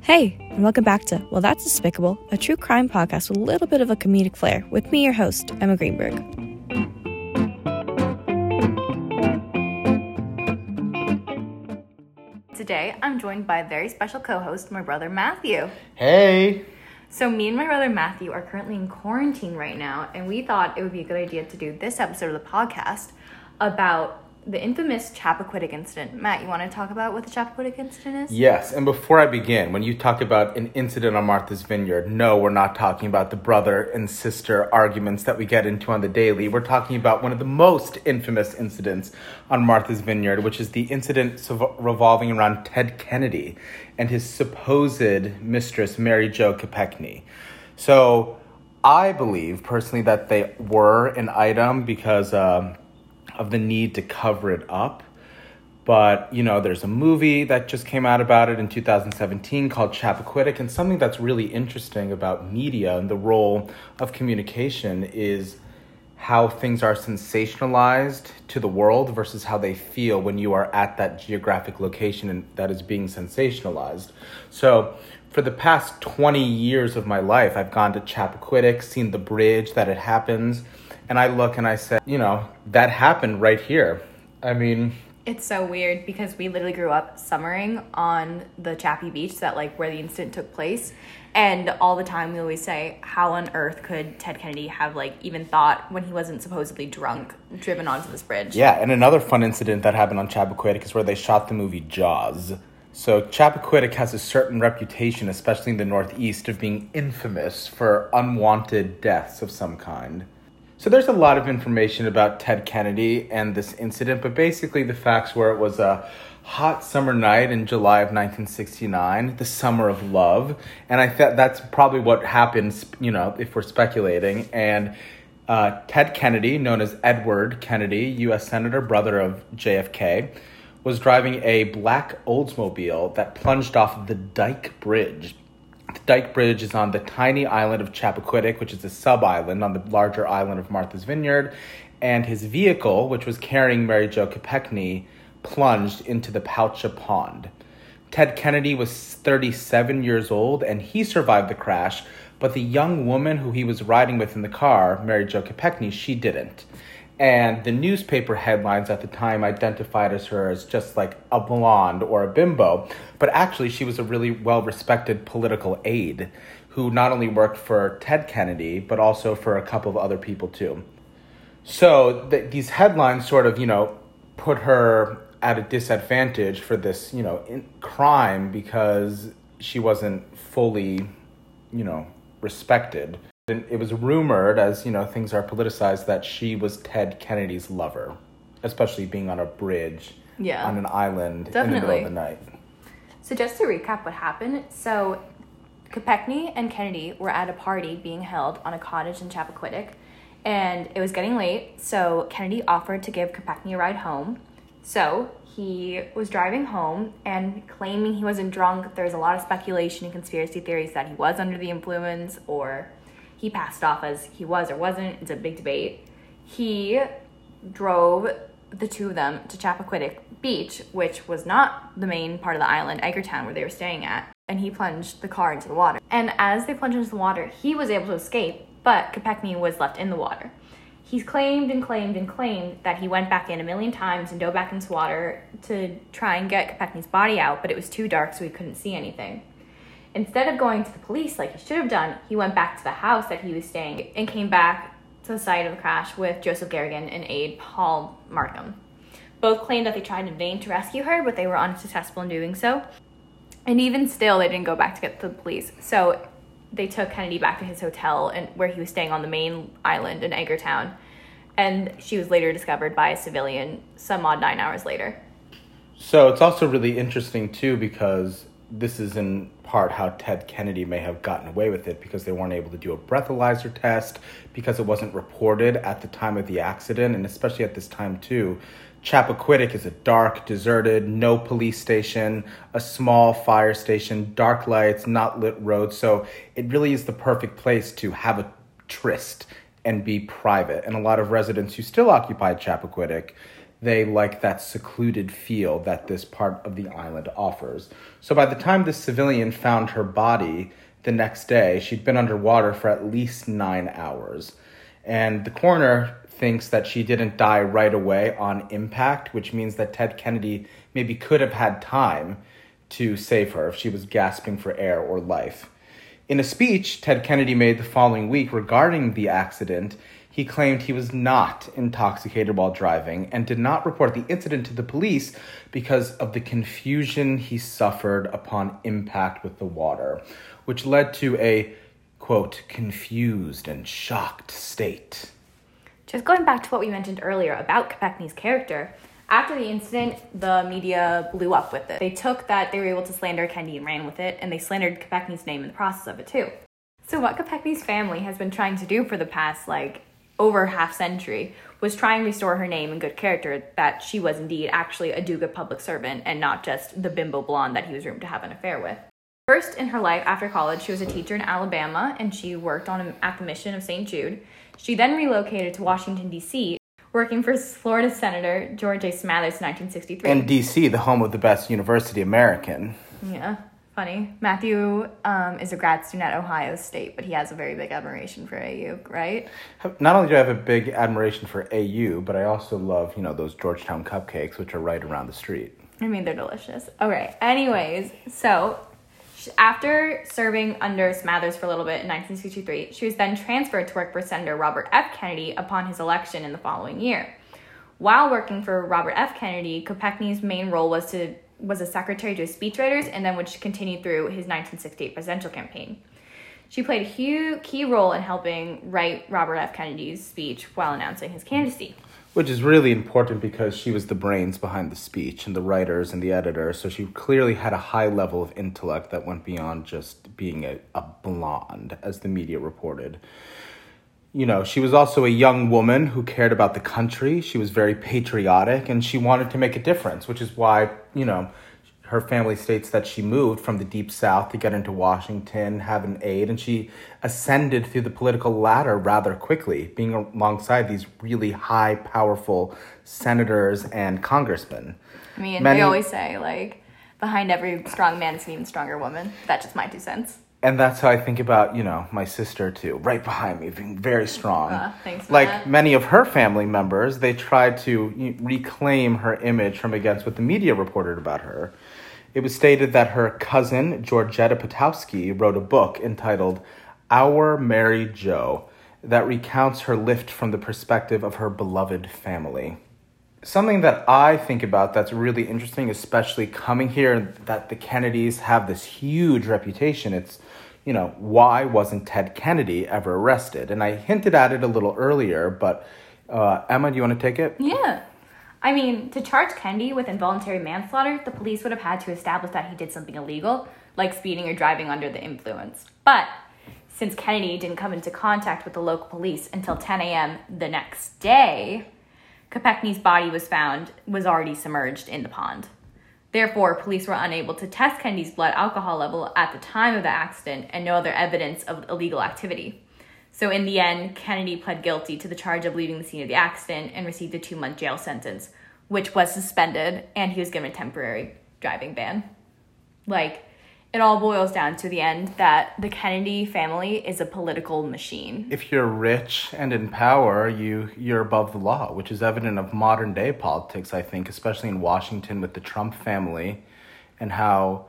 Hey, and welcome back to Well, That's Despicable, a true crime podcast with a little bit of a comedic flair, with me, your host, Emma Greenberg. Today, I'm joined by a very special co-host, my brother Matthew. Hey! So me and my brother Matthew are currently in quarantine right now, and we thought it would be a good idea to do this episode of the podcast about the infamous Chappaquiddick incident. Matt, you want to talk about what the Chappaquiddick incident is? Yes, and before I begin, when you talk about an incident on Martha's Vineyard, no, we're not talking about the brother and sister arguments that we get into on the daily. We're talking about one of the most infamous incidents on Martha's Vineyard, which is the incident revolving around Ted Kennedy and his supposed mistress, Mary Jo Kopechne. So I believe, personally, that they were an item because of the need to cover it up. But, you know, there's a movie that just came out about it in 2017 called Chappaquiddick, and something that's really interesting about media and the role of communication is how things are sensationalized to the world versus how they feel when you are at that geographic location and that is being sensationalized. So for the past 20 years of my life, I've gone to Chappaquiddick, seen the bridge that it happens, and I look and I say, you know, that happened right here. I mean, it's so weird because we literally grew up summering on the Chappie Beach, that where the incident took place. And all the time we always say, how on earth could Ted Kennedy have even thought, when he wasn't supposedly drunk, driven onto this bridge? Yeah, and another fun incident that happened on Chappaquiddick is where they shot the movie Jaws. So Chappaquiddick has a certain reputation, especially in the Northeast, of being infamous for unwanted deaths of some kind. So there's a lot of information about Ted Kennedy and this incident, but basically the facts were it was a hot summer night in July of 1969, the summer of love, and I thought that's probably what happened, you know, if we're speculating. And Ted Kennedy, known as Edward Kennedy, U.S. Senator, brother of JFK, was driving a black Oldsmobile that plunged off the Dyke Bridge. The Dyke Bridge is on the tiny island of Chappaquiddick, which is a sub-island on the larger island of Martha's Vineyard, and his vehicle, which was carrying Mary Jo Kopechne, plunged into the Poucha Pond. Ted Kennedy was 37 years old, and he survived the crash, but the young woman who he was riding with in the car, Mary Jo Kopechne, she didn't. And the newspaper headlines at the time identified her as just like a blonde or a bimbo. But actually, she was a really well-respected political aide who not only worked for Ted Kennedy, but also for a couple of other people too. So these headlines sort of, put her at a disadvantage for this, crime because she wasn't fully, respected. And it was rumored, as things are politicized, that she was Ted Kennedy's lover, especially being on a bridge on an island in the middle of the night. So just to recap what happened, so Kopechne and Kennedy were at a party being held on a cottage in Chappaquiddick, and it was getting late, so Kennedy offered to give Kopechne a ride home. So he was driving home and claiming he wasn't drunk. There's a lot of speculation and conspiracy theories that he was under the influence, or he passed off as he was or wasn't. It's a big debate. He drove the two of them to Chappaquiddick Beach, which was not the main part of the island, Edgartown, where they were staying at, and he plunged the car into the water. And as they plunged into the water, he was able to escape, but Kopechne was left in the water. He claimed that he went back in a million times and dove back into water to try and get Kopechne's body out, but it was too dark, so he couldn't see anything. Instead of going to the police like he should have done, he went back to the house that he was staying and came back to the site of the crash with Joseph Garrigan and aide Paul Markham. Both claimed that they tried in vain to rescue her, but they were unsuccessful in doing so. And even still, they didn't go back to get to the police. So they took Kennedy back to his hotel where he was staying on the main island in Edgartown. And she was later discovered by a civilian some odd 9 hours later. So it's also really interesting, too, because this is in part how Ted Kennedy may have gotten away with it, because they weren't able to do a breathalyzer test, because it wasn't reported at the time of the accident, and especially at this time too. Chappaquiddick is a dark, deserted, no police station, a small fire station, dark lights, not lit roads, so it really is the perfect place to have a tryst and be private. And a lot of residents who still occupy Chappaquiddick they like that secluded feel that this part of the island offers. So by the time this civilian found her body the next day, she'd been underwater for at least 9 hours. And the coroner thinks that she didn't die right away on impact, which means that Ted Kennedy maybe could have had time to save her if she was gasping for air or life. In a speech Ted Kennedy made the following week regarding the accident, he claimed he was not intoxicated while driving and did not report the incident to the police because of the confusion he suffered upon impact with the water, which led to a, quote, confused and shocked state. Just going back to what we mentioned earlier about Kopechne's character, after the incident, the media blew up with it. They took that they were able to slander Kennedy and ran with it, and they slandered Kopechne's name in the process of it too. So what Kopechne's family has been trying to do for the past, over half century was try and restore her name and good character, that she was indeed actually a do-good public servant and not just the bimbo blonde that he was rumored to have an affair with. First in her life after college, she was a teacher in Alabama and she worked at the mission of St. Jude. She then relocated to Washington, D.C., working for Florida Senator George A. Smathers in 1963. And D.C., the home of the best university American. Yeah, funny. Matthew is a grad student at Ohio State, but he has a very big admiration for AU, right? Not only do I have a big admiration for AU, but I also love, those Georgetown cupcakes, which are right around the street. I mean, they're delicious. Okay, anyways, so after serving under Smathers for a little bit in 1963, she was then transferred to work for Senator Robert F. Kennedy upon his election in the following year. While working for Robert F. Kennedy, Kopechne's main role was a secretary to his speechwriters, and then which continued through his 1968 presidential campaign. She played a key role in helping write Robert F. Kennedy's speech while announcing his candidacy. Which is really important because she was the brains behind the speech and the writers and the editor, so she clearly had a high level of intellect that went beyond just being a blonde, as the media reported. She was also a young woman who cared about the country. She was very patriotic, and she wanted to make a difference, which is why, her family states that she moved from the Deep South to get into Washington, have an aide, and she ascended through the political ladder rather quickly, being alongside these really high, powerful senators and congressmen. I mean, they always say, behind every strong man is an even stronger woman. That's just my 2 cents. And that's how I think about, my sister, too, right behind me, being very strong. Thanks for that. Many of her family members, they tried to reclaim her image from against what the media reported about her. It was stated that her cousin, Georgetta Potowski, wrote a book entitled Our Mary Jo that recounts her lift from the perspective of her beloved family. Something that I think about that's really interesting, especially coming here, that the Kennedys have this huge reputation. It's, why wasn't Ted Kennedy ever arrested? And I hinted at it a little earlier, but Emma, do you want to take it? Yeah. I mean, to charge Kennedy with involuntary manslaughter, the police would have had to establish that he did something illegal, like speeding or driving under the influence. But since Kennedy didn't come into contact with the local police until 10 a.m. the next day, Kopechne's body was already submerged in the pond. Therefore, police were unable to test Kennedy's blood alcohol level at the time of the accident and no other evidence of illegal activity. So in the end, Kennedy pled guilty to the charge of leaving the scene of the accident and received a 2-month jail sentence, which was suspended, and he was given a temporary driving ban. It all boils down to the end that the Kennedy family is a political machine. If you're rich and in power, you're above the law, which is evident of modern day politics, I think, especially in Washington with the Trump family and how,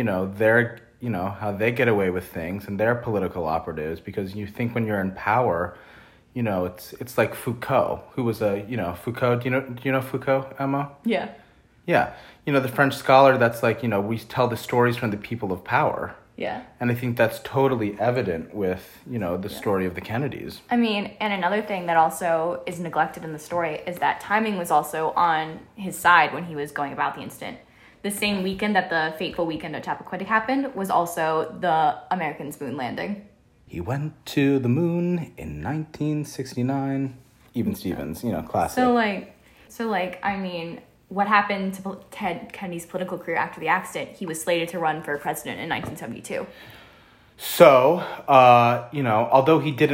how they get away with things and their political operatives, because you think when you're in power, it's like Foucault, who was Foucault, do you know Foucault, Emma? Yeah. Yeah. The French scholar that's we tell the stories from the people of power. Yeah. And I think that's totally evident with, the story of the Kennedys. I mean, and another thing that also is neglected in the story is that timing was also on his side when he was going about the incident. The same weekend that the fateful weekend at Chappaquiddick happened was also the Americans' moon landing. He went to the moon in 1969. Even Stevens, classic. So I mean, what happened to Ted Kennedy's political career after the accident? He was slated to run for president in 1972. So, although he didn't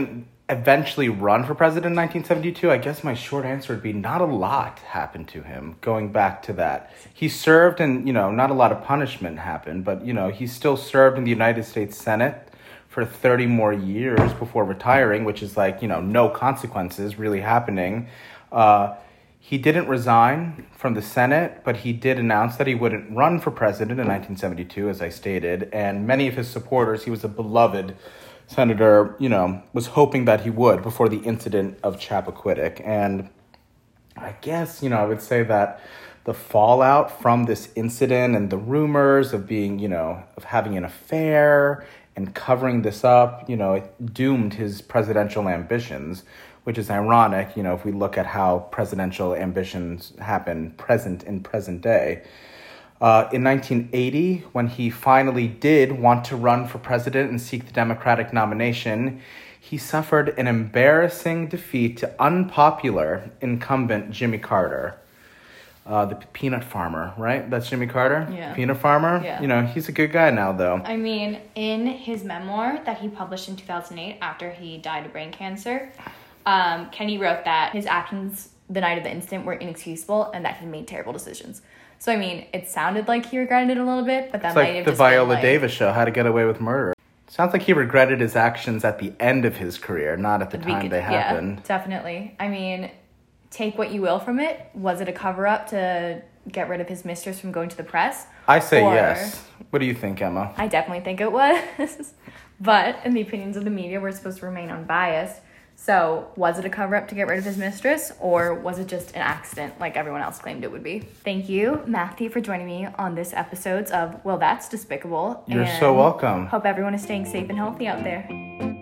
eventually run for president in 1972? I guess my short answer would be not a lot happened to him going back to that. He served and, not a lot of punishment happened, but, he still served in the United States Senate for 30 more years before retiring, which is like, no consequences really happening. He didn't resign from the Senate, but he did announce that he wouldn't run for president in 1972, as I stated, and many of his supporters, he was a beloved senator, was hoping that he would before the incident of Chappaquiddick. And I guess, I would say that the fallout from this incident and the rumors of being, of having an affair and covering this up, it doomed his presidential ambitions, which is ironic, if we look at how presidential ambitions happen in present day. In 1980, when he finally did want to run for president and seek the Democratic nomination, he suffered an embarrassing defeat to unpopular incumbent Jimmy Carter. The peanut farmer, right? That's Jimmy Carter? Yeah. Peanut farmer? Yeah. He's a good guy now, though. I mean, in his memoir that he published in 2008 after he died of brain cancer, Kennedy wrote that his actions the night of the incident were inexcusable and that he made terrible decisions. So, I mean, it sounded like he regretted it a little bit, but that might have just been like the Viola Davis show, How to Get Away with Murder. Sounds like he regretted his actions at the end of his career, not at the time they happened. Yeah, definitely. I mean, take what you will from it. Was it a cover-up to get rid of his mistress from going to the press? I say yes. What do you think, Emma? I definitely think it was. But in the opinions of the media, we're supposed to remain unbiased. So, was it a cover-up to get rid of his mistress, or was it just an accident like everyone else claimed it would be? Thank you, Matthew, for joining me on this episode of Well, That's Despicable. You're so welcome. Hope everyone is staying safe and healthy out there.